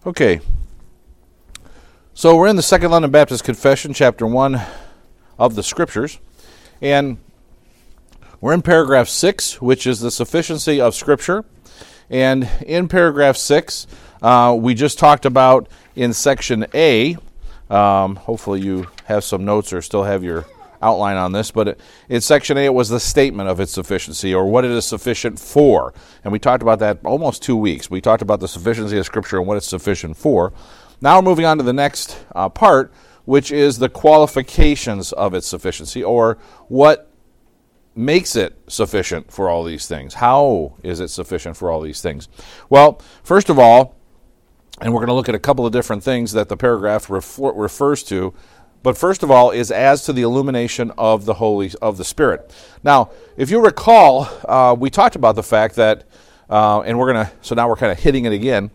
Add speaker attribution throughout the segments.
Speaker 1: Okay, so we're in the Second London Baptist Confession, chapter 1 of the Scriptures, and we're in paragraph 6, which is the sufficiency of Scripture. And in paragraph 6, we just talked about in section A, hopefully you have some notes or still have your outline on this, but in section A it was the statement of its sufficiency, or what it is sufficient for. And we talked about that almost 2 weeks. We talked about the sufficiency of Scripture and what it's sufficient for. Now we're moving on to the next part, which is the qualifications of its sufficiency, or what makes it sufficient for all these things. How is it sufficient for all these things? Well, first of all, and we're going to look at a couple of different things that the paragraph refers to, but first of all is as to the illumination of the Spirit. Now, if you recall, we talked about the fact that, and so now we're kind of hitting it again,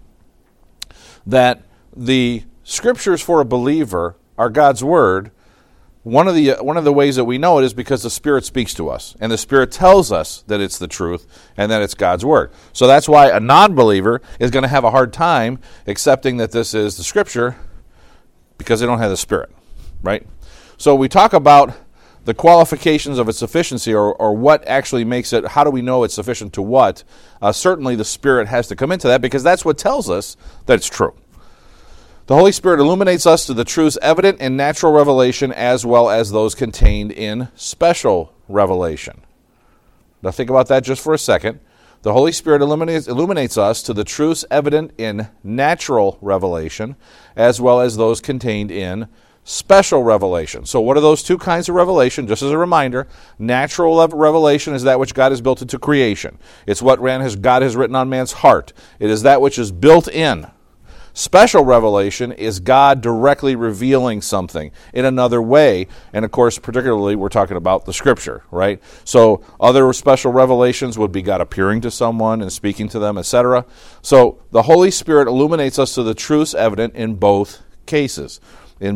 Speaker 1: that the Scriptures for a believer are God's Word. One of the ways that we know it is because the Spirit speaks to us, and the Spirit tells us that it's the truth and that it's God's Word. So that's why a non-believer is going to have a hard time accepting that this is the Scripture, because they don't have the Spirit, right? So we talk about the qualifications of its sufficiency, or what actually makes it, how do we know it's sufficient to what? Certainly the Spirit has to come into that, because that's what tells us that it's true. The Holy Spirit illuminates us to the truths evident in natural revelation as well as those contained in special revelation. Now think about that just for a second. The Holy Spirit illuminates us to the truths evident in natural revelation as well as those contained in special revelation. So what are those two kinds of revelation? Just as a reminder, natural revelation is that which God has built into creation. It's what God has written on man's heart. It is that which is built in. Special revelation is God directly revealing something in another way. And of course, particularly, we're talking about the Scripture, right? So other special revelations would be God appearing to someone and speaking to them, etc. So the Holy Spirit illuminates us to the truths evident in both cases. It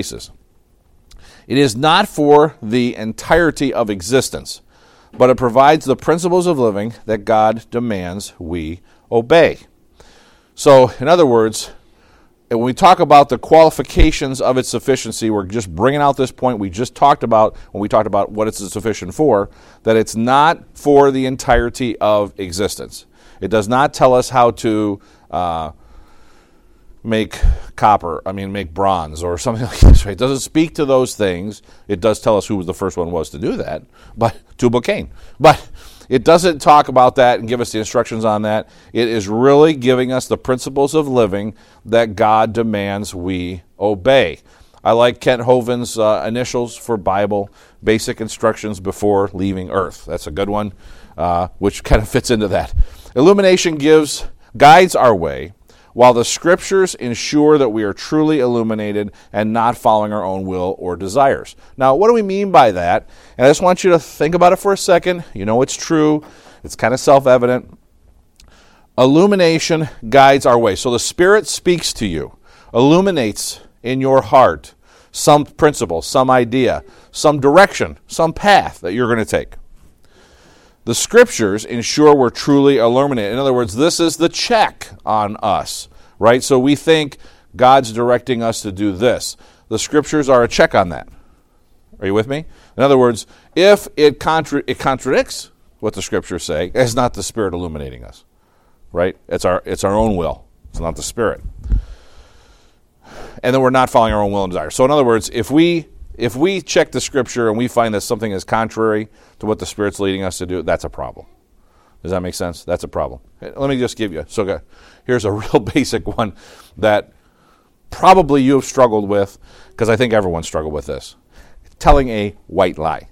Speaker 1: is not for the entirety of existence, but it provides the principles of living that God demands we obey. So, in other words, when we talk about the qualifications of its sufficiency, we're just bringing out this point we just talked about when we talked about what it's sufficient for, that it's not for the entirety of existence. It does not tell us how to make bronze or something like this. Right? It doesn't speak to those things. It does tell us who the first one was to do that, but Tubal Cain. But it doesn't talk about that and give us the instructions on that. It is really giving us the principles of living that God demands we obey. I like Kent Hovind's initials for Bible, basic instructions before leaving earth. That's a good one, which kind of fits into that. Illumination guides our way, while the Scriptures ensure that we are truly illuminated and not following our own will or desires. Now, what do we mean by that? And I just want you to think about it for a second. You know it's true. It's kind of self-evident. Illumination guides our way. So the Spirit speaks to you, illuminates in your heart some principle, some idea, some direction, some path that you're going to take. The Scriptures ensure we're truly illuminated. In other words, this is the check on us, right? So we think God's directing us to do this. The Scriptures are a check on that. Are you with me? In other words, if it contradicts what the Scriptures say, it's not the Spirit illuminating us, right? It's our own will. It's not the Spirit. And then we're not following our own will and desire. So in other words, if we check the Scripture and we find that something is contrary to what the Spirit's leading us to do, that's a problem. Does that make sense? That's a problem. Let me just give you. So here's a real basic one that probably you have struggled with, because I think everyone struggled with this. Telling a white lie.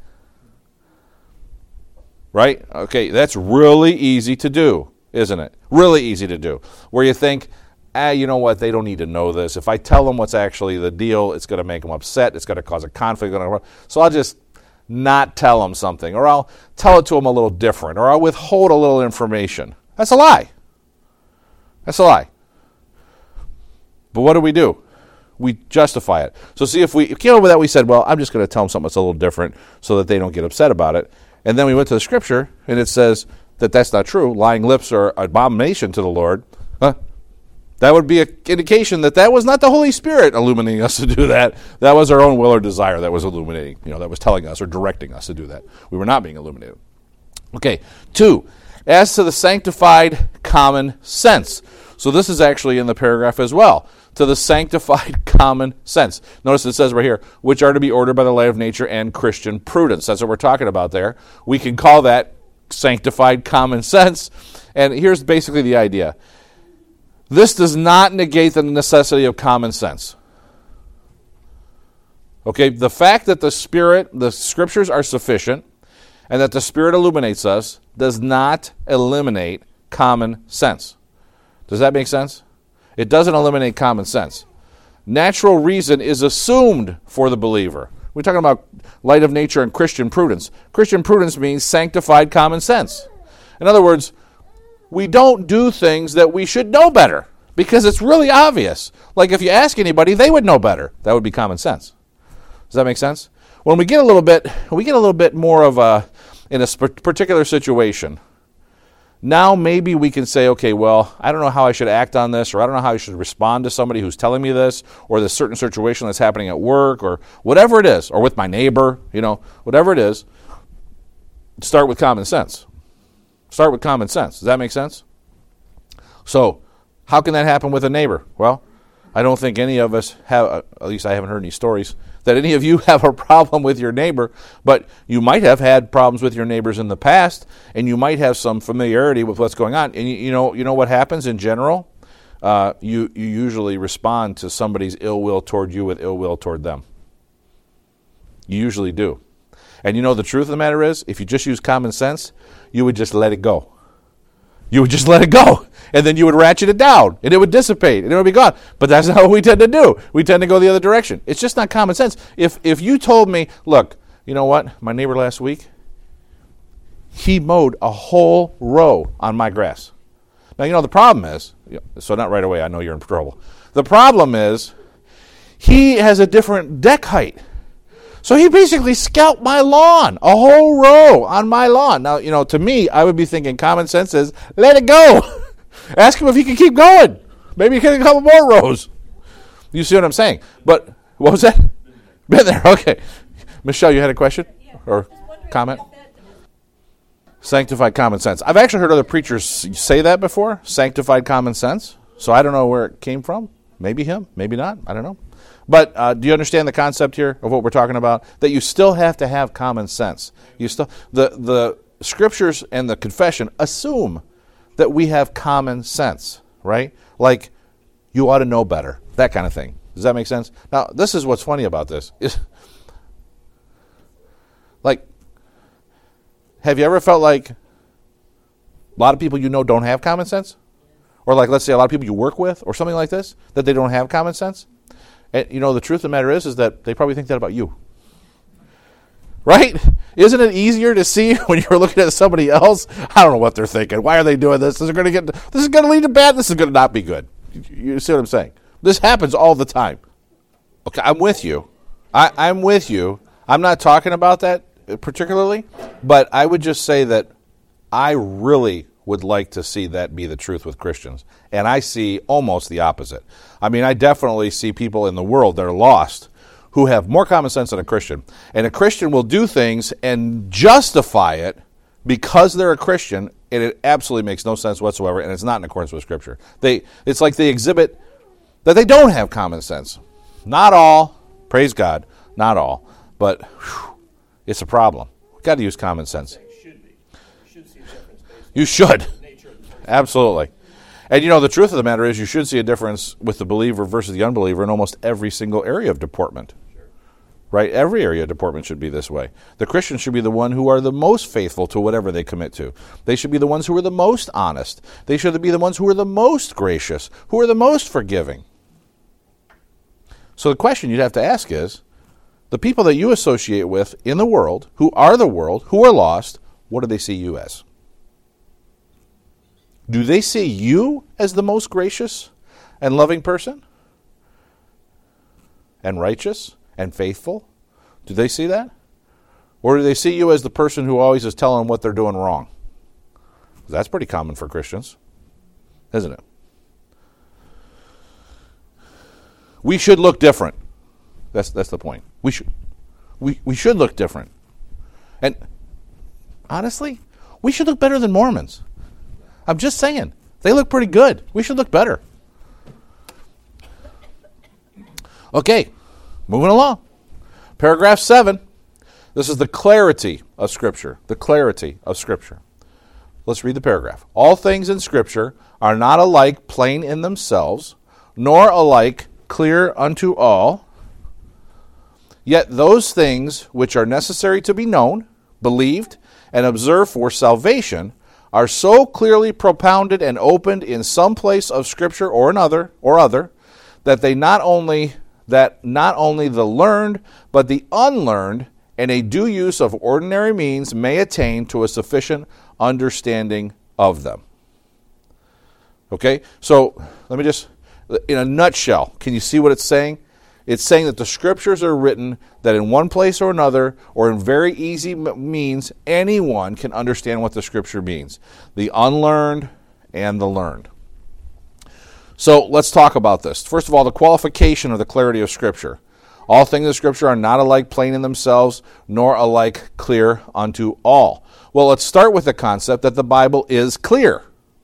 Speaker 1: Right? Okay, that's really easy to do, isn't it? Really easy to do. Where you think, you know what, they don't need to know this. If I tell them what's actually the deal, it's going to make them upset. It's going to cause a conflict. So I'll just not tell them something, or I'll tell it to them a little different, or I'll withhold a little information. That's a lie. That's a lie. But what do? We justify it. So see, if we came up with that, we said, well, I'm just going to tell them something that's a little different so that they don't get upset about it. And then we went to the Scripture, and it says that that's not true. Lying lips are abomination to the Lord. That would be an indication that that was not the Holy Spirit illuminating us to do that. That was our own will or desire that was illuminating, that was telling us or directing us to do that. We were not being illuminated. Okay, 2, as to the sanctified common sense. So this is actually in the paragraph as well. To the sanctified common sense. Notice it says right here, which are to be ordered by the light of nature and Christian prudence. That's what we're talking about there. We can call that sanctified common sense. And here's basically the idea. This does not negate the necessity of common sense. Okay, the fact that the Scriptures are sufficient and that the Spirit illuminates us does not eliminate common sense. Does that make sense? It doesn't eliminate common sense. Natural reason is assumed for the believer. We're talking about light of nature and Christian prudence. Christian prudence means sanctified common sense. In other words, we don't do things that we should know better because it's really obvious. Like if you ask anybody, they would know better. That would be common sense. Does that make sense? When we get a little bit more of in a particular situation, now maybe we can say, okay, well, I don't know how I should act on this, or I don't know how I should respond to somebody who's telling me this, or this certain situation that's happening at work, or whatever it is, or with my neighbor, whatever it is. Start with common sense. Start with common sense. Does that make sense? So, how can that happen with a neighbor? Well, I don't think any of us have, at least I haven't heard any stories, that any of you have a problem with your neighbor, but you might have had problems with your neighbors in the past, and you might have some familiarity with what's going on. And you know what happens in general? You usually respond to somebody's ill will toward you with ill will toward them. You usually do. And the truth of the matter is, if you just use common sense, you would just let it go. You would just let it go, and then you would ratchet it down, and it would dissipate, and it would be gone. But that's not what we tend to do. We tend to go the other direction. It's just not common sense. If you told me, look, you know what? My neighbor last week, he mowed a whole row on my grass. Now, the problem is, so not right away, I know you're in trouble. The problem is, he has a different deck height. So he basically scalped my lawn, a whole row on my lawn. Now, to me, I would be thinking common sense is, let it go. Ask him if he can keep going. Maybe he can a couple more rows. You see what I'm saying? But, what was that? Been there, okay. Michelle, you had a question or comment? Sanctified common sense. I've actually heard other preachers say that before, sanctified common sense. So I don't know where it came from. Maybe him, maybe not. I don't know. But do you understand the concept here of what we're talking about? That you still have to have common sense. The Scriptures and the confession assume that we have common sense, right? Like, you ought to know better, that kind of thing. Does that make sense? Now, this is what's funny about this. Like, have you ever felt like a lot of people don't have common sense? Or like, let's say a lot of people you work with or something like this, that they don't have common sense? And, the truth of the matter is that they probably think that about you. Right? Isn't it easier to see when you're looking at somebody else? I don't know what they're thinking. Why are they doing this? This is going to lead to bad. This is going to not be good. You see what I'm saying? This happens all the time. Okay, I'm with you. I'm with you. I'm not talking about that particularly, but I would just say that I really would like to see that be the truth with Christians. And I see almost the opposite. I mean, I definitely see people in the world that are lost who have more common sense than a Christian. And a Christian will do things and justify it because they're a Christian, and it absolutely makes no sense whatsoever, and it's not in accordance with Scripture. It's like they exhibit that they don't have common sense. Not all, praise God, not all, but it's a problem. We've got to use common sense. You should. Absolutely. And the truth of the matter is you should see a difference with the believer versus the unbeliever in almost every single area of deportment. Right? Every area of deportment should be this way. The Christians should be the one who are the most faithful to whatever they commit to. They should be the ones who are the most honest. They should be the ones who are the most gracious, who are the most forgiving. So the question you'd have to ask is, the people that you associate with in the world, who are lost, what do they see you as? Do they see you as the most gracious and loving person? And righteous and faithful? Do they see that? Or do they see you as the person who always is telling them what they're doing wrong? That's pretty common for Christians, isn't it? we should look different. That's the point. We should look different. And honestly, we should look better than Mormons. I'm just saying. They look pretty good. We should look better. Okay, moving along. Paragraph 7. This is the clarity of Scripture. The clarity of Scripture. Let's read the paragraph. All things in Scripture are not alike plain in themselves, nor alike clear unto all. Yet those things which are necessary to be known, believed, and observed for salvation are so clearly propounded and opened in some place of Scripture or another that not only the learned, but the unlearned, and a due use of ordinary means may attain to a sufficient understanding of them. Okay, so let me just, in a nutshell, can you see what it's saying? It's saying that the Scriptures are written that in one place or another, or in very easy means, anyone can understand what the Scripture means. The unlearned and the learned. So let's talk about this. First of all, the qualification of the clarity of Scripture. All things in Scripture are not alike plain in themselves, nor alike clear unto all. Well, let's start with the concept that the Bible is clear.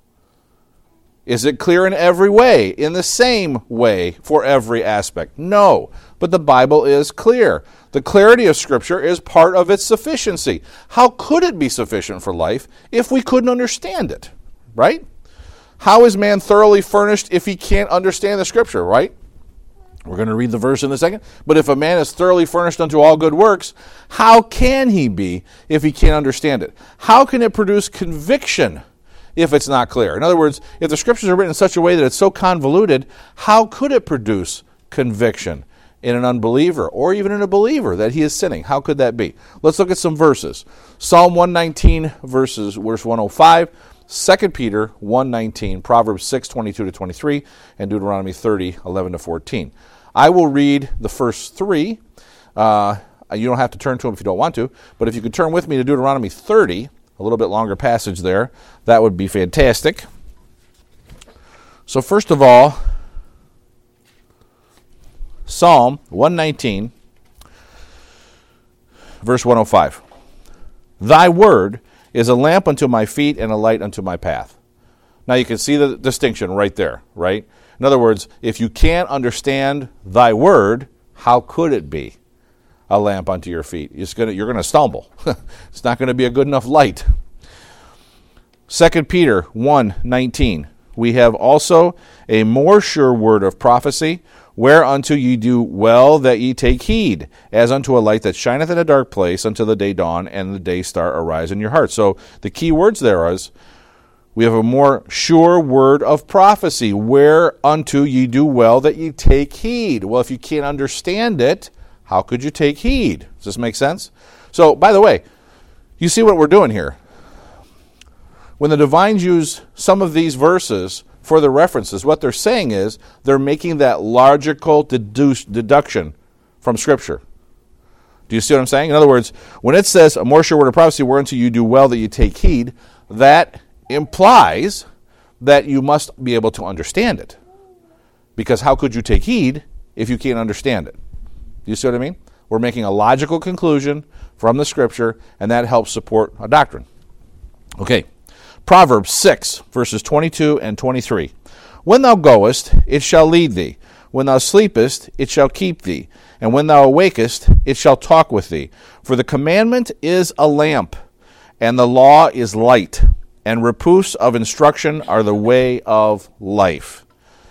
Speaker 1: Is it clear in every way, in the same way for every aspect? No, but the Bible is clear. The clarity of Scripture is part of its sufficiency. How could it be sufficient for life if we couldn't understand it, right? How is man thoroughly furnished if he can't understand the Scripture, right? We're going to read the verse in a second. But if a man is thoroughly furnished unto all good works, how can he be if he can't understand it? How can it produce conviction if it's not clear? In other words, if the Scriptures are written in such a way that it's so convoluted, how could it produce conviction in an unbeliever or even in a believer that he is sinning? How could that be? Let's look at some verses. Psalm 119, verse 105, 2 Peter 1:19, Proverbs 6:22-23, and Deuteronomy 30:11-14. I will read the first three. You don't have to turn to them if you don't want to, but if you could turn with me to Deuteronomy 30, a little bit longer passage there, that would be fantastic. So first of all, Psalm 119, verse 105. Thy word is a lamp unto my feet and a light unto my path. Now you can see the distinction right there, right? In other words, if you can't understand thy word, how could it be a lamp unto your feet? You're going to stumble. It's not going to be a good enough light. 2 Peter 1:19. We have also a more sure word of prophecy, whereunto ye do well that ye take heed, as unto a light that shineth in a dark place until the day dawn and the day star arise in your heart. So the key words there is, we have a more sure word of prophecy, whereunto ye do well that ye take heed. Well, if you can't understand it, how could you take heed? Does this make sense? So, by the way, you see what we're doing here. When the divines use some of these verses for the references, what they're saying is they're making that logical deduction from Scripture. Do you see what I'm saying? In other words, when it says a more sure word of prophecy, whereunto you do well that you take heed, that implies that you must be able to understand it. Because how could you take heed if you can't understand it? Do you see what I mean? We're making a logical conclusion from the Scripture, and that helps support a doctrine. Okay. Proverbs 6, verses 22 and 23. When thou goest, it shall lead thee. When thou sleepest, it shall keep thee. And when thou awakest, it shall talk with thee. For the commandment is a lamp, and the law is light, and reproofs of instruction are the way of life.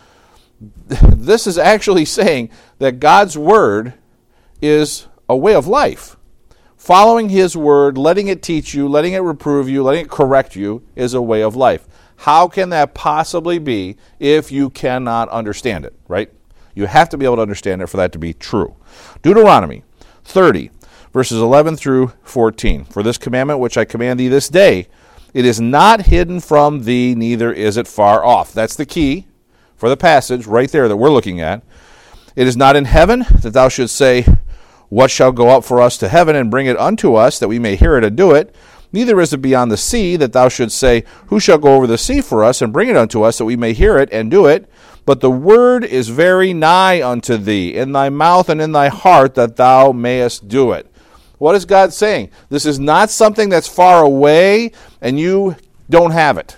Speaker 1: This is actually saying that God's word is a way of life. Following his word, letting it teach you, letting it reprove you, letting it correct you is a way of life. How can that possibly be if you cannot understand it, right? You have to be able to understand it for that to be true. Deuteronomy 30, verses 11 through 14. For this commandment which I command thee this day, it is not hidden from thee, neither is it far off. That's the key for the passage right there that we're looking at. It is not in heaven that thou shouldst say, what shall go up for us to heaven and bring it unto us, that we may hear it and do it? Neither is it beyond the sea, that thou shouldst say, who shall go over the sea for us and bring it unto us, that we may hear it and do it? but the word is very nigh unto thee, in thy mouth and in thy heart, that thou mayest do it. What is God saying? This is not something that's far away and you don't have it.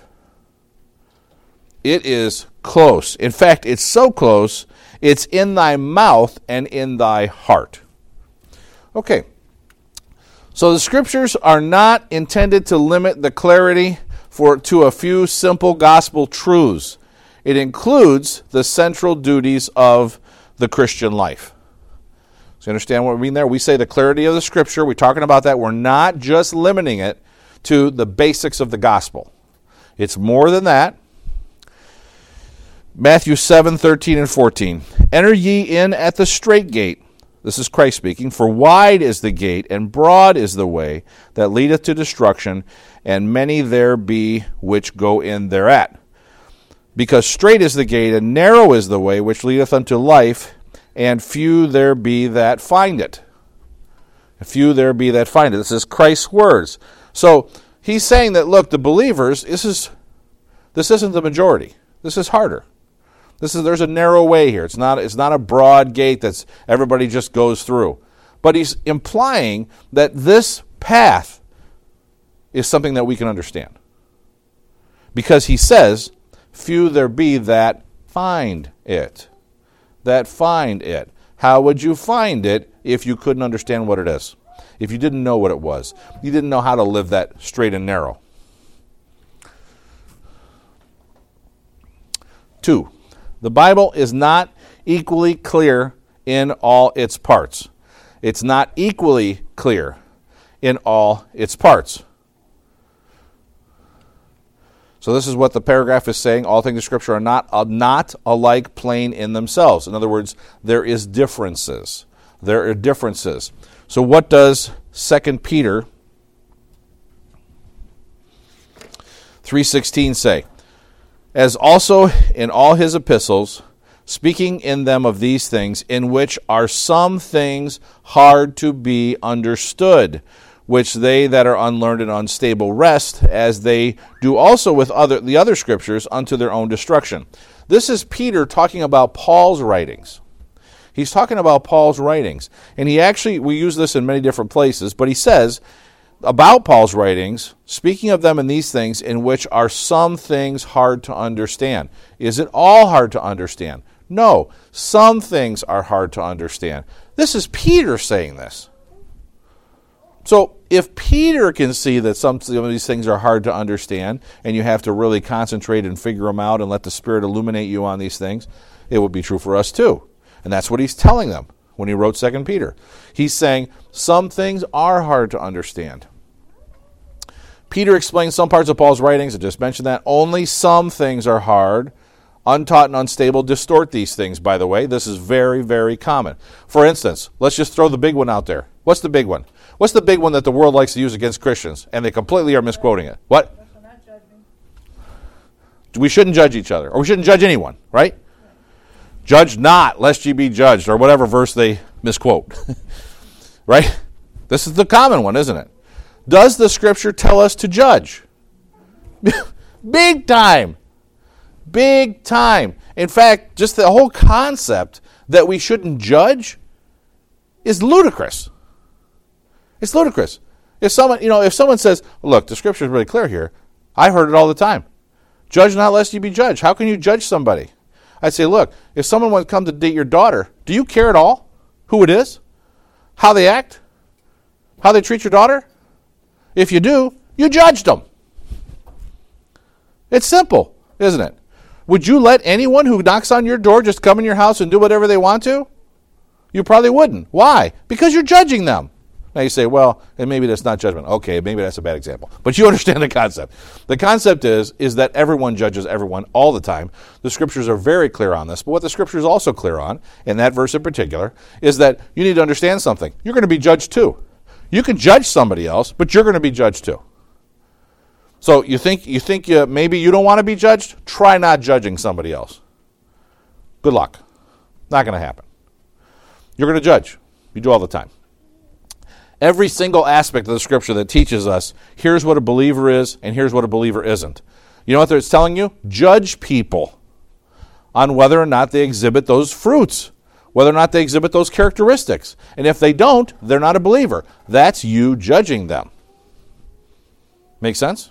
Speaker 1: It is close. In fact, it's so close, it's in thy mouth and in thy heart. Okay. So the scriptures are not intended to limit the clarity to a few simple gospel truths. It includes the central duties of the Christian life. So you understand what we mean there? We say the clarity of the scripture. We're talking about that. We're not just limiting it to the basics of the gospel. It's more than that. Matthew 7:13 and 14. Enter ye in at the strait gate. This is Christ speaking. For wide is the gate, and broad is the way that leadeth to destruction, and many there be which go in thereat. Because strait is the gate, and narrow is the way which leadeth unto life, and few there be that find it. Few there be that find it. This is Christ's words. So he's saying that, look, the believers, this isn't the majority. This is harder. There's a narrow way here. It's not a broad gate that's everybody just goes through. But he's implying that this path is something that we can understand. Because he says, few there be that find it. That find it. How would you find it if you couldn't understand what it is? If you didn't know what it was. You didn't know how to live that straight and narrow. 2. The Bible is not equally clear in all its parts. It's not equally clear in all its parts. So this is what the paragraph is saying. All things in Scripture are not alike plain in themselves. In other words, there is differences. There are differences. So what does 2 Peter 3:16 say? As also in all his epistles, speaking in them of these things, in which are some things hard to be understood, which they that are unlearned and unstable wrest, as they do also with the other scriptures, unto their own destruction. This is Peter talking about Paul's writings. He's talking about Paul's writings. And we use this in many different places, but he says about Paul's writings, speaking of them in these things, in which are some things hard to understand. Is it all hard to understand? No, some things are hard to understand. This is Peter saying this. So if Peter can see that some of these things are hard to understand, and you have to really concentrate and figure them out and let the Spirit illuminate you on these things, it would be true for us too. And that's what he's telling them when he wrote 2 Peter. He's saying some things are hard to understand. Peter explains some parts of Paul's writings. I just mentioned that. Only some things are hard. Untaught and unstable distort these things, by the way. This is very, very common. For instance, let's just throw the big one out there. What's the big one? What's the big one that the world likes to use against Christians? And they completely are misquoting it. What? We shouldn't judge each other. Or we shouldn't judge anyone, right? Judge not, lest ye be judged, or whatever verse they misquote. Right? This is the common one, isn't it? Does the Scripture tell us to judge? Big time. Big time. In fact, just the whole concept that we shouldn't judge is ludicrous. It's ludicrous. If someone says, look, the Scripture is really clear here, I heard it all the time. Judge not lest you be judged. How can you judge somebody? I'd say, look, if someone wants to come to date your daughter, do you care at all who it is? How they act? How they treat your daughter? If you do, you judged them. It's simple, isn't it? Would you let anyone who knocks on your door just come in your house and do whatever they want to? You probably wouldn't. Why? Because you're judging them. Now you say, well, and maybe that's not judgment. Okay, maybe that's a bad example. But you understand the concept. The concept is that everyone judges everyone all the time. The Scriptures are very clear on this. But what the Scripture is also clear on, in that verse in particular, is that you need to understand something. You're going to be judged too. You can judge somebody else, but you're going to be judged too. So you think maybe you don't want to be judged? Try not judging somebody else. Good luck. Not going to happen. You're going to judge. You do all the time. Every single aspect of the Scripture that teaches us, here's what a believer is and here's what a believer isn't. You know what it's telling you? Judge people. on whether or not they exhibit those fruits, whether or not they exhibit those characteristics. And if they don't, they're not a believer. That's you judging them. Make sense?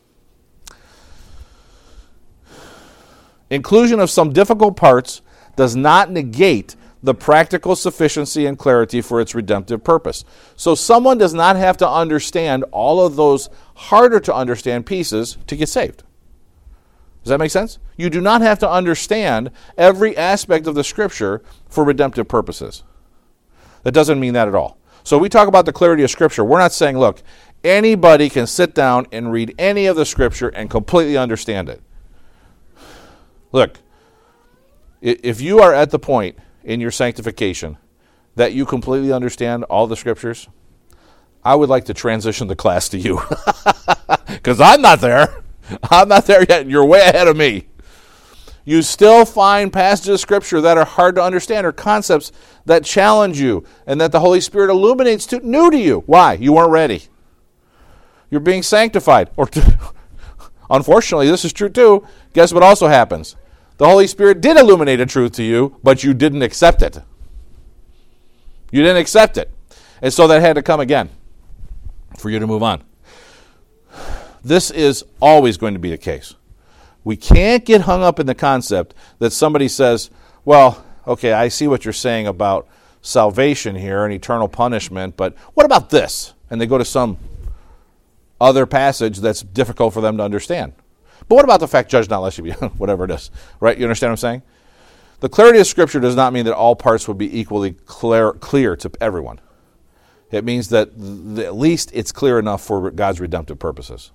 Speaker 1: Inclusion of some difficult parts does not negate the practical sufficiency and clarity for its redemptive purpose. So someone does not have to understand all of those harder to understand pieces to get saved. Does that make sense? You do not have to understand every aspect of the Scripture for redemptive purposes. That doesn't mean that at all. So we talk about the clarity of Scripture. We're not saying, look, anybody can sit down and read any of the Scripture and completely understand it. Look, if you are at the point in your sanctification that you completely understand all the Scriptures, I would like to transition the class to you. Because I'm not there. I'm not there yet. You're way ahead of me. You still find passages of Scripture that are hard to understand or concepts that challenge you and that the Holy Spirit illuminates new to you. Why? You weren't ready. You're being sanctified. Unfortunately, this is true too. Guess what also happens? The Holy Spirit did illuminate a truth to you, but you didn't accept it. You didn't accept it. And so that had to come again for you to move on. This is always going to be the case. We can't get hung up in the concept that somebody says, well, okay, I see what you're saying about salvation here and eternal punishment, but what about this? And they go to some other passage that's difficult for them to understand. But what about the fact, judge not lest you be, whatever it is, right? You understand what I'm saying? The clarity of Scripture does not mean that all parts would be equally clear to everyone. It means that at least it's clear enough for God's redemptive purposes.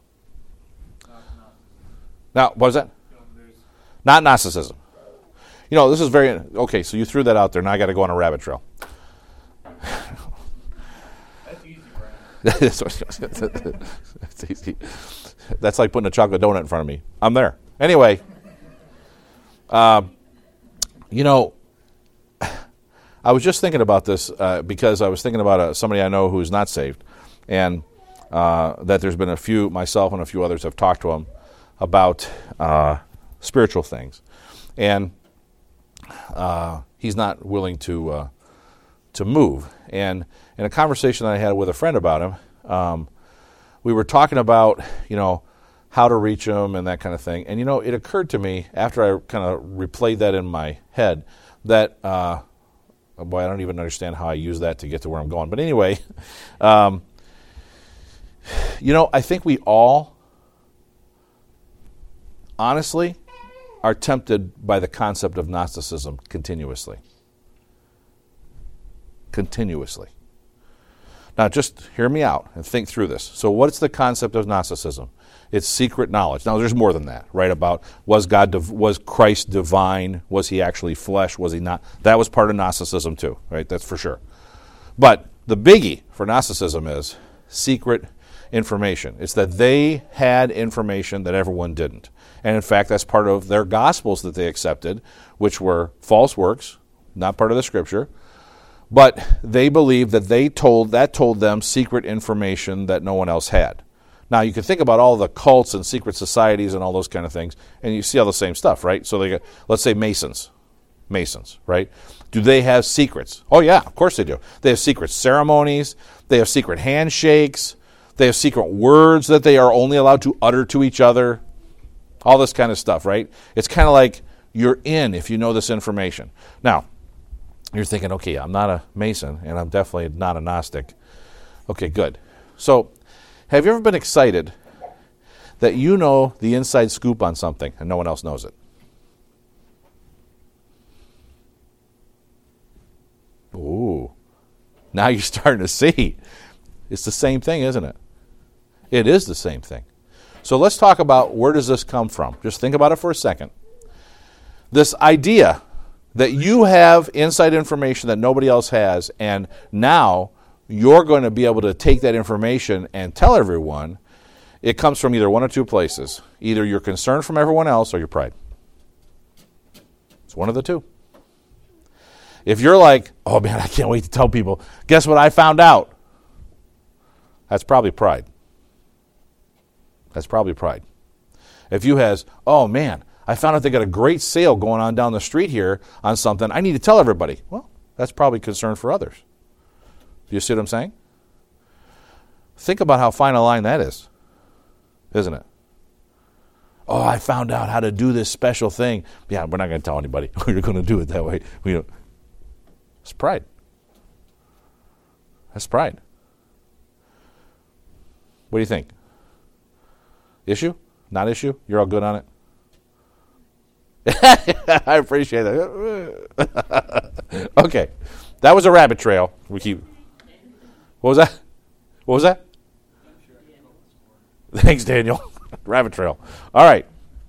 Speaker 1: Now, what is that? Not Gnosticism. You know, this is very, okay, so you threw that out there, now I got to go on a rabbit trail.
Speaker 2: That's easy, Brian.
Speaker 1: That's easy. That's like putting a chocolate donut in front of me. I'm there. Anyway, you know, I was just thinking about this because I was thinking about somebody I know who's not saved, and that there's been myself and a few others have talked to him about spiritual things, and he's not willing to move. And in a conversation that I had with a friend about him, we were talking about, you know, how to reach him and that kind of thing. And, you know, it occurred to me after I kind of replayed that in my head that, boy, I don't even understand how I use that to get to where I'm going. But anyway, you know, I think we all, honestly, are tempted by the concept of Gnosticism continuously. Continuously. Now, just hear me out and think through this. So what's the concept of Gnosticism? It's secret knowledge. Now, there's more than that, right? About was Christ divine? Was he actually flesh? Was he not? That was part of Gnosticism too, right? That's for sure. But the biggie for Gnosticism is secret information. It's that they had information that everyone didn't. And in fact, that's part of their gospels that they accepted, which were false works, not part of the Scripture. But they believed that told them secret information that no one else had. Now, you can think about all the cults and secret societies and all those kind of things, and you see all the same stuff, right? So, let's say Masons, right? Do they have secrets? Oh, yeah, of course they do. They have secret ceremonies. They have secret handshakes. They have secret words that they are only allowed to utter to each other. All this kind of stuff, right? It's kind of like you're in if you know this information. Now, you're thinking, okay, I'm not a Mason, and I'm definitely not a Gnostic. Okay, good. So, have you ever been excited that you know the inside scoop on something and no one else knows it? Ooh. Now you're starting to see. It's the same thing, isn't it? It is the same thing. So let's talk about where does this come from. Just think about it for a second. This idea that you have inside information that nobody else has, and now you're going to be able to take that information and tell everyone, it comes from either one or two places. Either you're concerned from everyone else or your pride. It's one of the two. If you're like, oh man, I can't wait to tell people, guess what I found out? That's probably pride. That's probably pride. If you has, oh man, I found out they got a great sale going on down the street here on something. I need to tell everybody. Well, that's probably concern for others. Do you see what I'm saying? Think about how fine a line that is, isn't it? Oh, I found out how to do this special thing. Yeah, we're not going to tell anybody. We're going to do it that way. It's pride. That's pride. What do you think? Issue? Not issue? You're all good on it? I appreciate that. Okay. That was a rabbit trail. What was that? What was that? Thanks, Daniel. Rabbit trail. All right.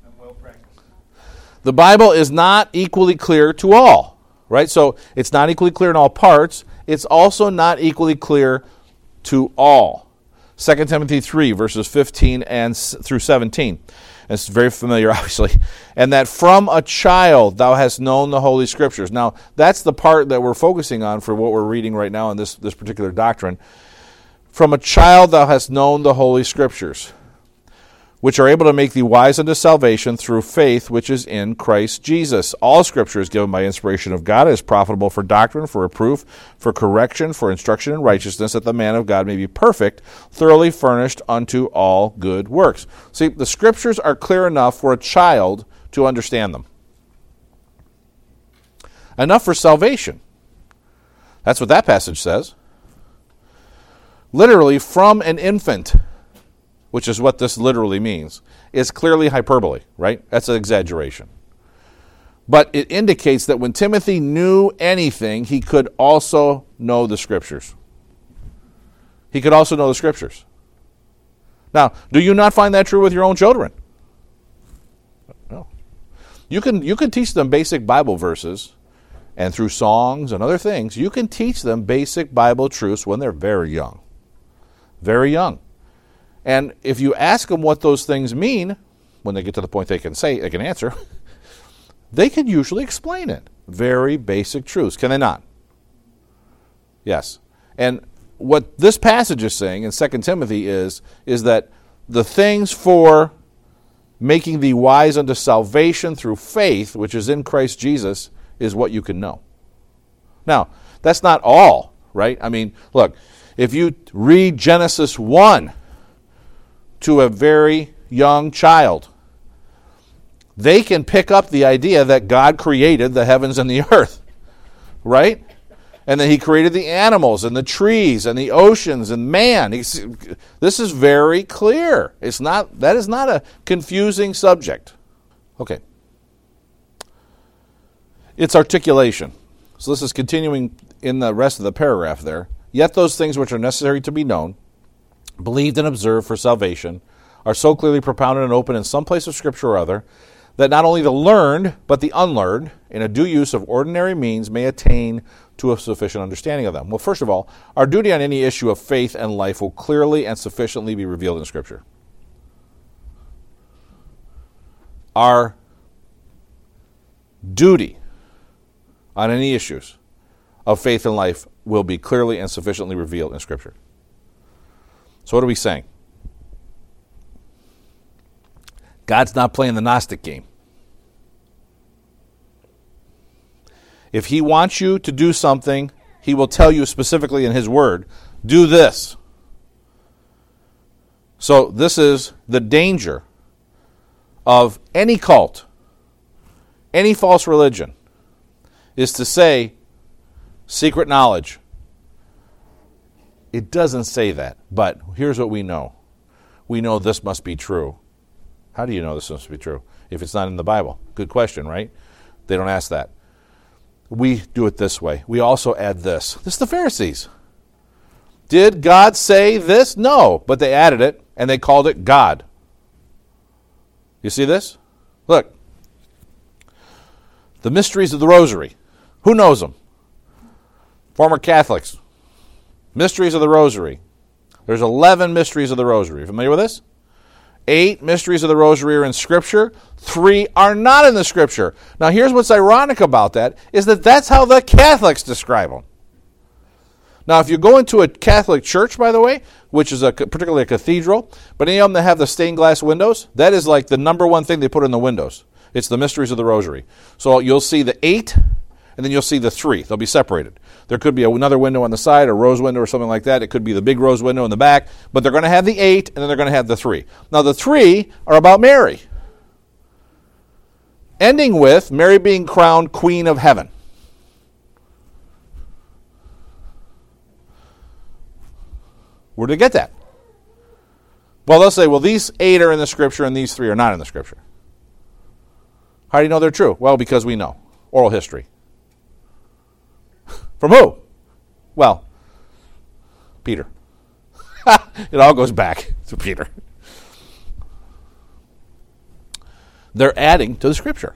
Speaker 1: The Bible is not equally clear to all, right? So it's not equally clear in all parts. It's also not equally clear to all. 2 Timothy 3, verses 15 through 17. It's very familiar, obviously. And that from a child thou hast known the Holy Scriptures. Now, that's the part that we're focusing on for what we're reading right now in this particular doctrine. From a child thou hast known the Holy Scriptures, which are able to make thee wise unto salvation through faith which is in Christ Jesus. All Scripture is given by inspiration of God, is profitable for doctrine, for reproof, for correction, for instruction in righteousness, that the man of God may be perfect, thoroughly furnished unto all good works. See, the Scriptures are clear enough for a child to understand them. Enough for salvation. That's what that passage says. Literally, from an infant, which is what this literally means, is clearly hyperbole, right? That's an exaggeration. But it indicates that when Timothy knew anything, he could also know the Scriptures. He could also know the Scriptures. Now, do you not find that true with your own children? No. You can teach them basic Bible verses, and through songs and other things, you can teach them basic Bible truths when they're very young. Very young. And if you ask them what those things mean, when they get to the point they can answer, they can usually explain it. Very basic truths, can they not? Yes. And what this passage is saying in 2 Timothy is that the things for making thee wise unto salvation through faith, which is in Christ Jesus, is what you can know. Now, that's not all, right? I mean, look, if you read Genesis 1, to a very young child, they can pick up the idea that God created the heavens and the earth, right? And that he created the animals and the trees and the oceans and man. This is very clear. That is not a confusing subject. Okay. It's articulation. So this is continuing in the rest of the paragraph there. Yet those things which are necessary to be known, believed and observed for salvation, are so clearly propounded and open in some place of Scripture or other, that not only the learned, but the unlearned, in a due use of ordinary means, may attain to a sufficient understanding of them. Well, first of all, our duty on any issue of faith and life will clearly and sufficiently be revealed in Scripture. Our duty on any issues of faith and life will be clearly and sufficiently revealed in Scripture. So what are we saying? God's not playing the Gnostic game. If he wants you to do something, he will tell you specifically in his word, do this. So this is the danger of any cult, any false religion, is to say secret knowledge. It doesn't say that, but here's what we know. We know this must be true. How do you know this must be true if it's not in the Bible? Good question, right? They don't ask that. We do it this way. We also add this. This is the Pharisees. Did God say this? No, but they added it, and they called it God. You see this? Look. The mysteries of the Rosary. Who knows them? Former Catholics. Mysteries of the Rosary. There's 11 mysteries of the Rosary. Familiar with this? 8 mysteries of the Rosary are in Scripture. 3 are not in the Scripture. Now, here's what's ironic about that, is that that's how the Catholics describe them. Now, if you go into a Catholic church, by the way, which is particularly a cathedral, but any of them that have the stained glass windows, that is like the number one thing they put in the windows. It's the mysteries of the rosary. So you'll see the 8, and then you'll see the 3. They'll be separated. There could be another window on the side, a rose window or something like that. It could be the big rose window in the back, but they're going to have the 8, and then they're going to have the 3. Now the 3 are about Mary, ending with Mary being crowned Queen of Heaven. Where did they get that? Well, they'll say, well, these 8 are in the Scripture and these 3 are not in the Scripture. How do you know they're true? Well, because we know. Oral history. From who? Well, Peter. It all goes back to Peter. They're adding to the Scripture.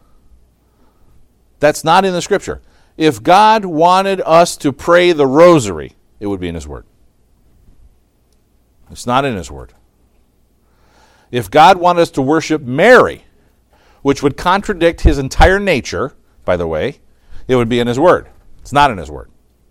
Speaker 1: That's not in the Scripture. If God wanted us to pray the rosary, it would be in His Word. It's not in His Word. If God wanted us to worship Mary, which would contradict His entire nature, by the way, it would be in His Word. It's not in His Word.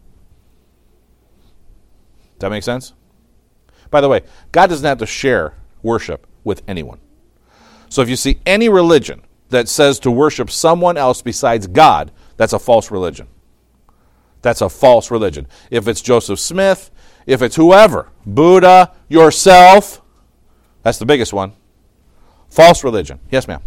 Speaker 1: Does that make sense? By the way, God doesn't have to share worship with anyone. So if you see any religion that says to worship someone else besides God, that's a false religion. That's a false religion. If it's Joseph Smith, if it's whoever, Buddha, yourself, that's the biggest one. False religion. Yes, ma'am.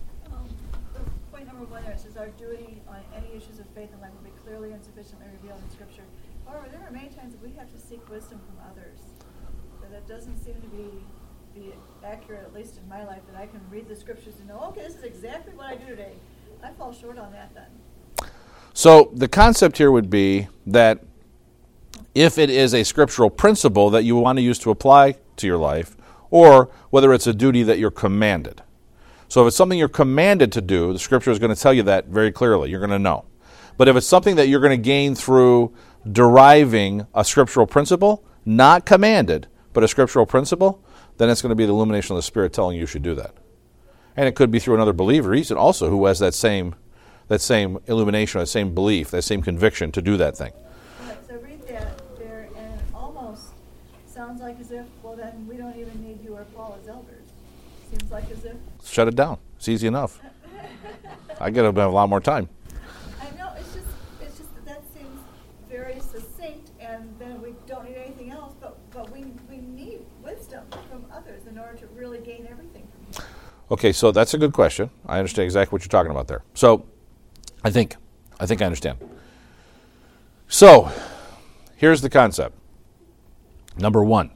Speaker 3: Point number 1 there says our duty on any issues of faith and life will be clearly and sufficiently revealed in Scripture. However, there are many times that we have to seek wisdom from others. That doesn't seem to be accurate, at least in my life, that I can read the Scriptures and know, okay, this is exactly what I do today. I fall short on that then.
Speaker 1: So the concept here would be that if it is a scriptural principle that you want to use to apply to your life, or whether it's a duty that you're commanded. So if it's something you're commanded to do, the Scripture is going to tell you that very clearly. You're going to know. But if it's something that you're going to gain through deriving a scriptural principle, not commanded, but a scriptural principle, then it's going to be the illumination of the Spirit telling you should do that. And it could be through another believer, also who has that same illumination, that same belief, that same conviction to do that thing.
Speaker 3: Right, so read that there, and it almost sounds like as if, well, then we don't even need you or Paul as elders. Seems like as if...
Speaker 1: Shut it down. It's easy enough. I get to have a lot more time.
Speaker 3: I know, it's just that seems very succinct, and then we don't need anything else, but we need wisdom from others in order to really gain everything from Him.
Speaker 1: Okay, so that's a good question. I understand exactly what you're talking about there. So I think I understand. So here's the concept. Number 1,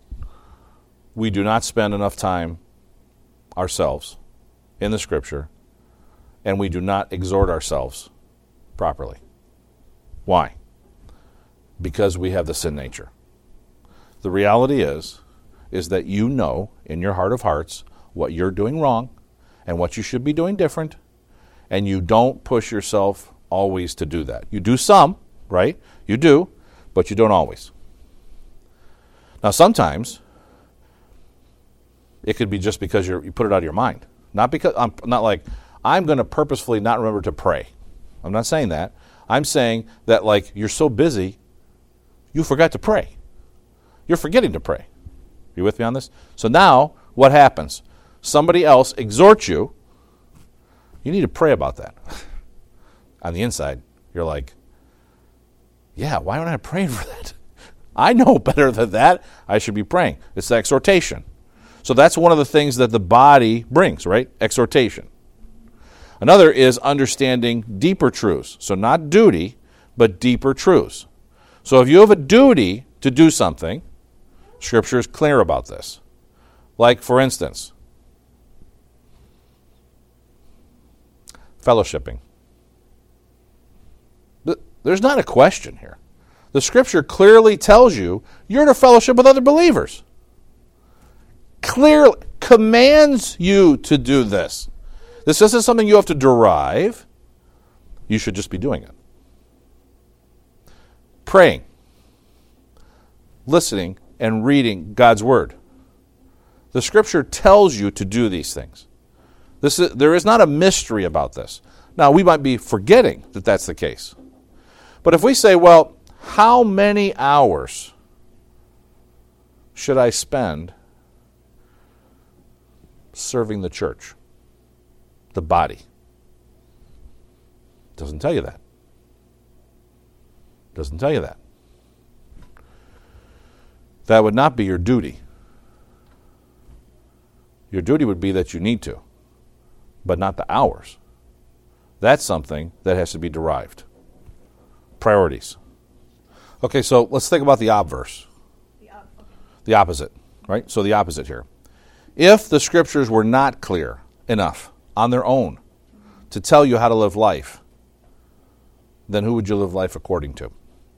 Speaker 1: we do not spend enough time ourselves in the Scripture, and we do not exhort ourselves properly. Why? Because we have the sin nature. The reality is that you know in your heart of hearts what you're doing wrong and what you should be doing different, and you don't push yourself always to do that. You do some, right? You do, but you don't always. Now, sometimes it could be just because you put it out of your mind. Not because not like I'm going to purposefully not remember to pray. I'm not saying that. I'm saying that like you're so busy, you forgot to pray. You're forgetting to pray. You with me on this? So now what happens? Somebody else exhorts you. You need to pray about that. On the inside, you're like, yeah, why aren't I praying for that? I know better than that. I should be praying. It's the exhortation. So that's one of the things that the body brings, right? Exhortation. Another is understanding deeper truths. So not duty, but deeper truths. So if you have a duty to do something, Scripture is clear about this. Like, for instance, fellowshipping. There's not a question here. The Scripture clearly tells you you're to fellowship with other believers. Clearly commands you to do this. This isn't something you have to derive. You should just be doing it. Praying, listening, and reading God's Word. The Scripture tells you to do these things. There is not a mystery about this. Now, we might be forgetting that that's the case. But if we say, well, how many hours should I spend serving the church? the body. Doesn't tell you that. Doesn't tell you that. That would not be your duty. Your duty would be that you need to, but not the hours. That's something that has to be derived. Priorities. Okay, so let's think about the obverse. The opposite, right? So the opposite here. If the scriptures were not clear enough on their own to tell you how to live life, then who would you live life according to?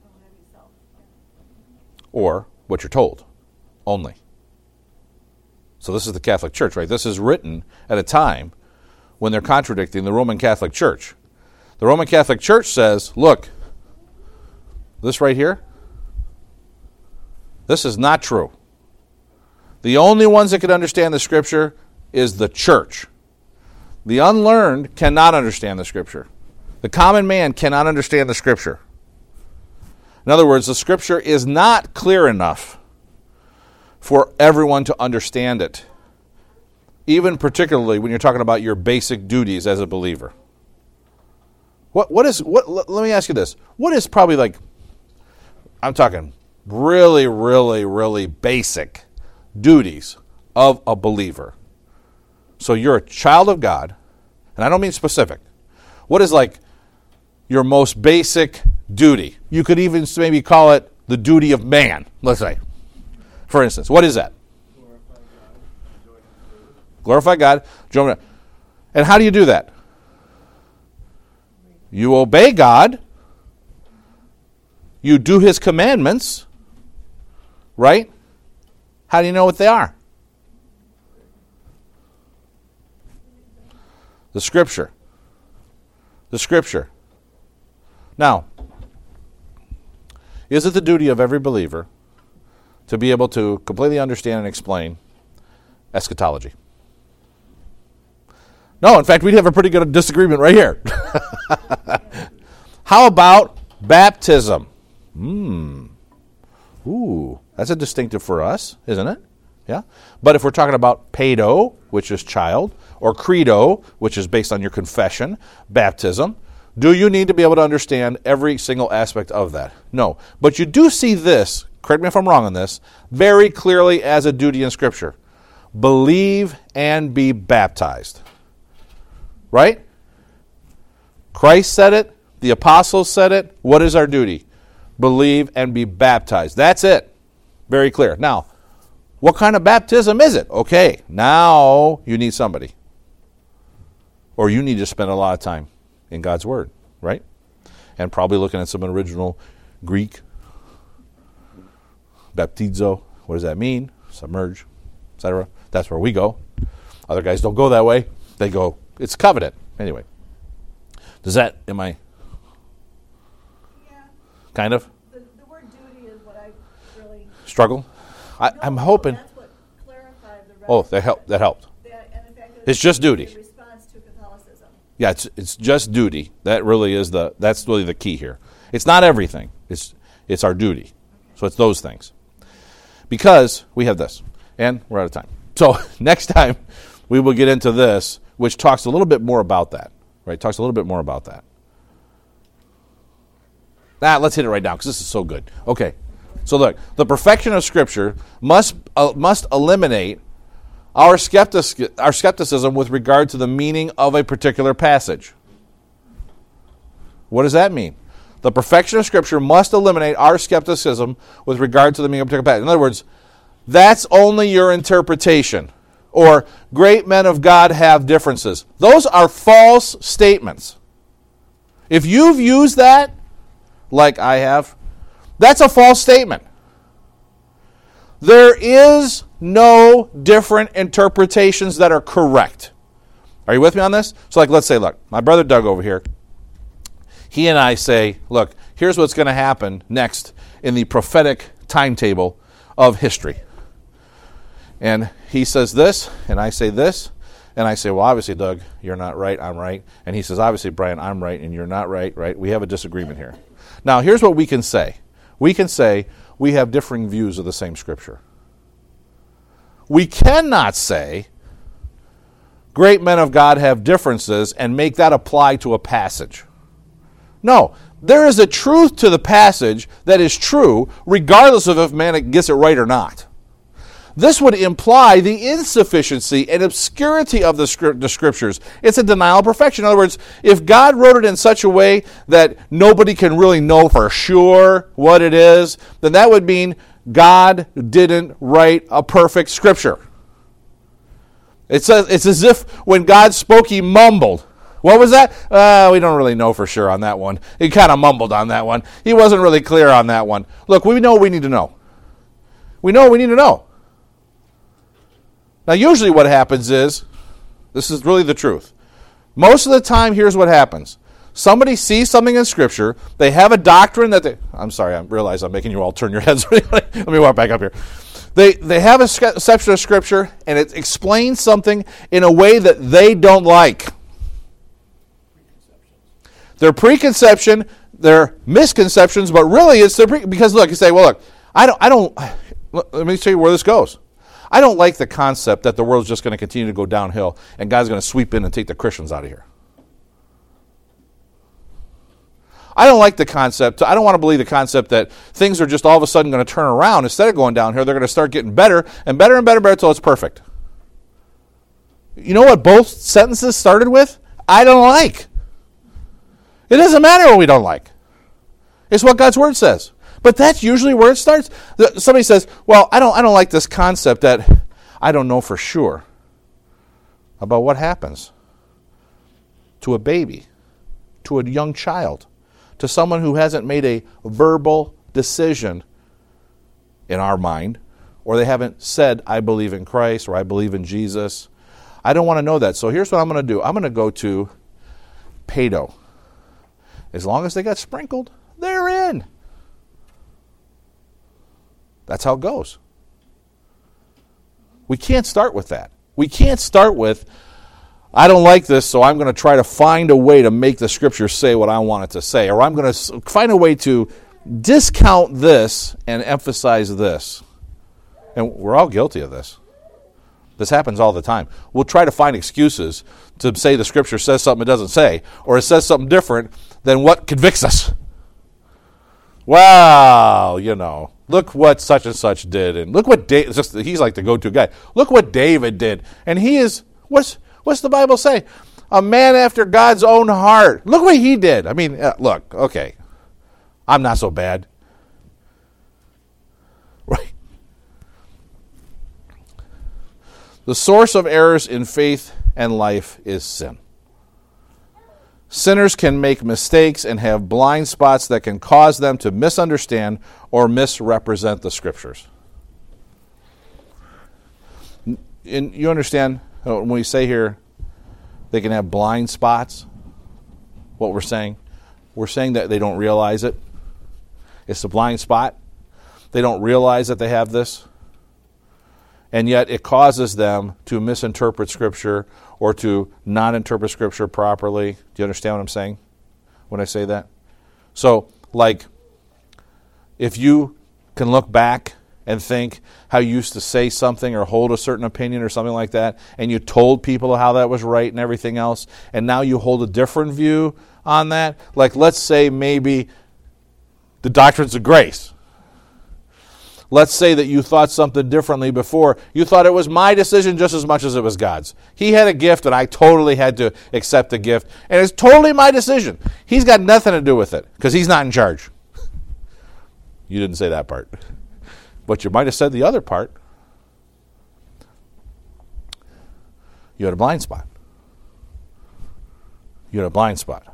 Speaker 1: Or what you're told only. So this is the Catholic Church, right? This is written at a time when they're contradicting the Roman Catholic Church. The Roman Catholic Church says, look, this right here, this is not true. The only ones that can understand the Scripture is the church. The unlearned cannot understand the Scripture. The common man cannot understand the Scripture. In other words, the Scripture is not clear enough for everyone to understand it, even particularly when you're talking about your basic duties as a believer. Let me ask you this. What is probably like, I'm talking really, really, really basic duties of a believer? So you're a child of God, and I don't mean specific. What is like your most basic duty? You could even maybe call it the duty of man, let's say. For instance, what is that? Glorify God. And how do you do that? You obey God. You do His commandments. Right? How do you know what they are? The Scripture. The Scripture. Now, is it the duty of every believer to be able to completely understand and explain eschatology? No, in fact, we'd have a pretty good disagreement right here. How about baptism? Ooh, that's a distinctive for us, isn't it? Yeah. But if we're talking about pedo, which is child, or credo, which is based on your confession, baptism, do you need to be able to understand every single aspect of that? No. But you do see this, correct me if I'm wrong on this, very clearly as a duty in Scripture. Believe and be baptized. Right? Christ said it. The apostles said it. What is our duty? Believe and be baptized. That's it. Very clear. Now, what kind of baptism is it? Okay, now you need somebody. Or you need to spend a lot of time in God's Word, right? And probably looking at some original Greek. Baptizo, what does that mean? Submerge, etc. That's where we go. Other guys don't go that way. They go, it's covenant. Anyway. Am I?
Speaker 3: Yeah.
Speaker 1: Kind of?
Speaker 3: The word duty is what I really...
Speaker 1: Struggle? I'm hoping...
Speaker 3: That's what clarified the rest.
Speaker 1: Oh, that helped.
Speaker 3: And the fact that
Speaker 1: It's just duty.
Speaker 3: In response to Catholicism.
Speaker 1: Yeah, it's just duty. That's really the key here. It's not everything. It's our duty. So it's those things. Because we have this. And we're out of time. So next time we will get into this, which talks a little bit more about that. Right? Talks a little bit more about that. Let's hit it right now because this is so good. Okay. So look, the perfection of Scripture must eliminate our skepticism with regard to the meaning of a particular passage. What does that mean? The perfection of Scripture must eliminate our skepticism with regard to the meaning of a particular passage. In other words, that's only your interpretation. Or great men of God have differences. Those are false statements. If you've used that, like I have, that's a false statement. There is no different interpretations that are correct. Are you with me on this? So let's say, look, my brother Doug over here, he and I say, look, here's what's going to happen next in the prophetic timetable of history. And he says this, and I say this, and I say, well, obviously, Doug, you're not right, I'm right. And he says, obviously, Brian, I'm right, and you're not right, right? We have a disagreement here. Now, here's what we can say. We can say we have differing views of the same Scripture. We cannot say great men of God have differences and make that apply to a passage. No, there is a truth to the passage that is true regardless of if man gets it right or not. This would imply the insufficiency and obscurity of the Scriptures. It's a denial of perfection. In other words, if God wrote it in such a way that nobody can really know for sure what it is, then that would mean God didn't write a perfect Scripture. It's as if when God spoke, he mumbled. What was that? We don't really know for sure on that one. He kind of mumbled on that one. He wasn't really clear on that one. Look, we know what we need to know. We know what we need to know. Now, usually what happens is, this is really the truth. Most of the time, here's what happens. Somebody sees something in Scripture. They have a doctrine that I'm sorry, I realize I'm making you all turn your heads. Let me walk back up here. They have a section of Scripture, and it explains something in a way that they don't like. Their preconception, their misconceptions, but really it's because look, you say, well, look, I don't. Let me tell you where this goes. I don't like the concept that the world's just going to continue to go downhill and God's going to sweep in and take the Christians out of here. I don't like the concept. I don't want to believe the concept that things are just all of a sudden going to turn around. Instead of going down here, they're going to start getting better and better and better and better until it's perfect. You know what both sentences started with? I don't like. It doesn't matter what we don't like. It's what God's Word says. But that's usually where it starts. Somebody says, well, I don't like this concept that I don't know for sure about what happens to a baby, to a young child, to someone who hasn't made a verbal decision in our mind, or they haven't said, I believe in Christ, or I believe in Jesus. I don't want to know that. So here's what I'm going to do. I'm going to go to pedo. As long as they got sprinkled, they're in. That's how it goes. We can't start with that. We can't start with, I don't like this, so I'm going to try to find a way to make the Scripture say what I want it to say, or I'm going to find a way to discount this and emphasize this. And we're all guilty of this. This happens all the time. We'll try to find excuses to say the Scripture says something it doesn't say, or it says something different than what convicts us. Well, look what such and such did, and look what he's like the go-to guy. Look what David did, and he is what's the Bible say? A man after God's own heart. Look what he did. I mean, look, okay, I'm not so bad, right? The source of errors in faith and life is sin. Sinners can make mistakes and have blind spots that can cause them to misunderstand or misrepresent the Scriptures. And you understand when we say here they can have blind spots, what we're saying? We're saying that they don't realize it. It's a blind spot. They don't realize that they have this. And yet it causes them to misinterpret Scripture or to not interpret Scripture properly. Do you understand what I'm saying when I say that? So, like, if you can look back and think how you used to say something or hold a certain opinion or something like that, and you told people how that was right and everything else, and now you hold a different view on that, like let's say maybe the doctrines of grace. Let's say that you thought something differently before. You thought it was my decision just as much as it was God's. He had a gift and I totally had to accept the gift. And it's totally my decision. He's got nothing to do with it because he's not in charge. You didn't say that part. But you might have said the other part. You had a blind spot. You had a blind spot.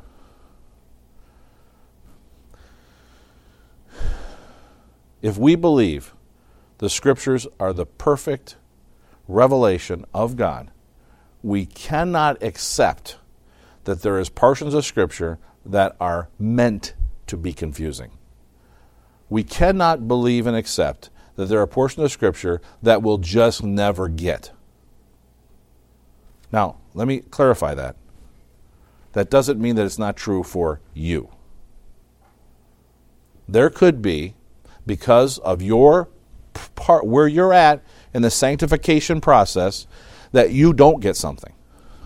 Speaker 1: If we believe the Scriptures are the perfect revelation of God, we cannot accept that there is portions of Scripture that are meant to be confusing. We cannot believe and accept that there are portions of Scripture that we'll just never get. Now, let me clarify that. That doesn't mean that it's not true for you. There could be, because of your part, where you're at in the sanctification process, that you don't get something.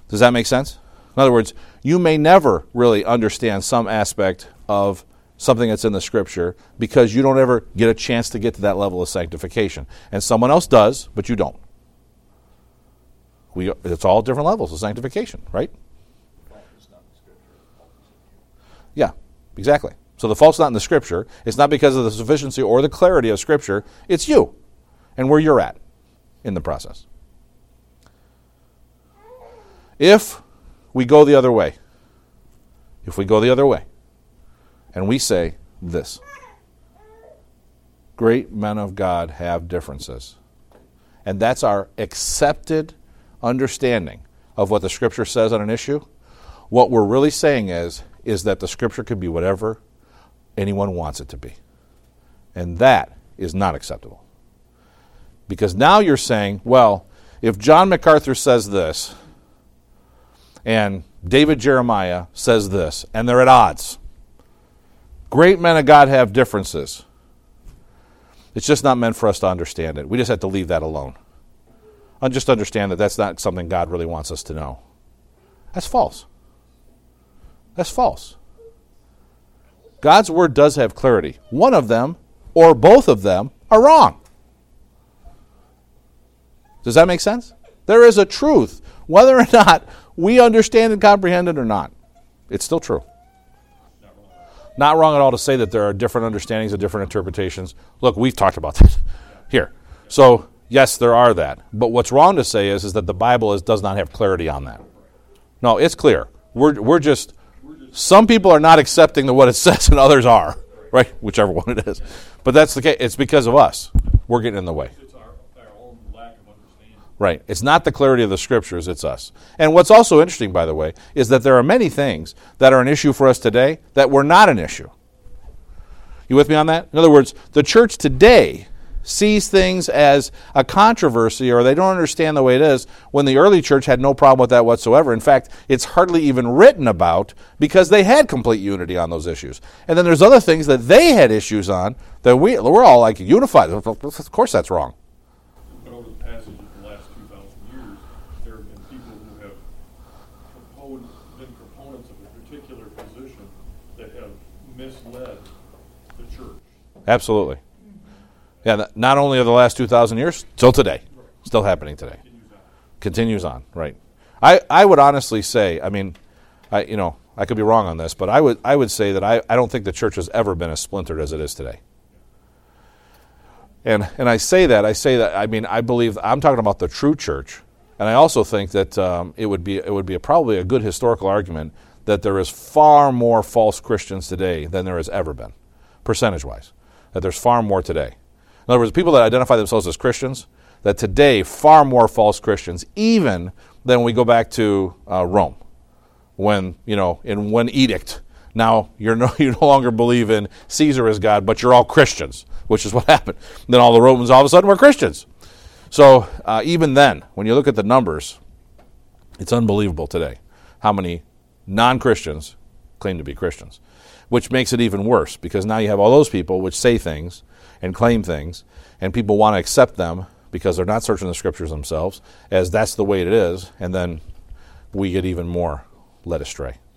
Speaker 1: Does that make sense? In other words, you may never really understand some aspect of something that's in the Scripture because you don't ever get a chance to get to that level of sanctification. And someone else does, but you don't. It's all different levels of sanctification, right? Yeah, exactly. So the fault's not in the Scripture. It's not because of the sufficiency or the clarity of Scripture. It's you and where you're at in the process. If we go the other way, and we say this, great men of God have differences, and that's our accepted understanding of what the Scripture says on an issue, what we're really saying is that the Scripture could be whatever anyone wants it to be. And that is not acceptable. Because now you're saying, well, if John MacArthur says this, and David Jeremiah says this, and they're at odds, great men of God have differences. It's just not meant for us to understand it. We just have to leave that alone. And just understand that that's not something God really wants us to know. That's false. That's false. God's Word does have clarity. One of them, or both of them, are wrong. Does that make sense? There is a truth, whether or not we understand and comprehend it or not. It's still true. Not wrong at all to say that there are different understandings and different interpretations. Look, we've talked about that here. So, yes, there are that. But what's wrong to say is that the Bible does not have clarity on that. No, it's clear. We're just some people are not accepting what it says and others are, right? Whichever one it is. But that's the case. It's because of us. We're getting in the way.
Speaker 2: It's our own lack of understanding.
Speaker 1: Right. It's not the clarity of the Scriptures, it's us. And what's also interesting, by the way, is that there are many things that are an issue for us today that were not an issue. You with me on that? In other words, the church today sees things as a controversy, or they don't understand the way it is, when the early church had no problem with that whatsoever. In fact, it's hardly even written about because they had complete unity on those issues. And then there's other things that they had issues on that we're all like unified. Of course that's wrong.
Speaker 2: But over the passage of the last 2,000 years, there have been people who have been proponents of a particular position that have misled the church.
Speaker 1: Absolutely. Yeah, not only of the last 2,000 years, till today. Still happening today. Continues on, right. I would honestly say, I mean, I could be wrong on this, but I would say that I don't think the church has ever been as splintered as it is today. And I say that, I mean, I believe, I'm talking about the true church, and I also think that it would be probably a good historical argument that there is far more false Christians today than there has ever been, percentage-wise, that there's far more today. In other words, people that identify themselves as Christians, that today far more false Christians, even than we go back to Rome, when, in one edict, now you no longer believe in Caesar as God, but you're all Christians, which is what happened. And then all the Romans all of a sudden were Christians. So even then, when you look at the numbers, it's unbelievable today how many non-Christians claim to be Christians, which makes it even worse because now you have all those people which say things and claim things, and people want to accept them because they're not searching the Scriptures themselves, as that's the way it is, and then we get even more led astray.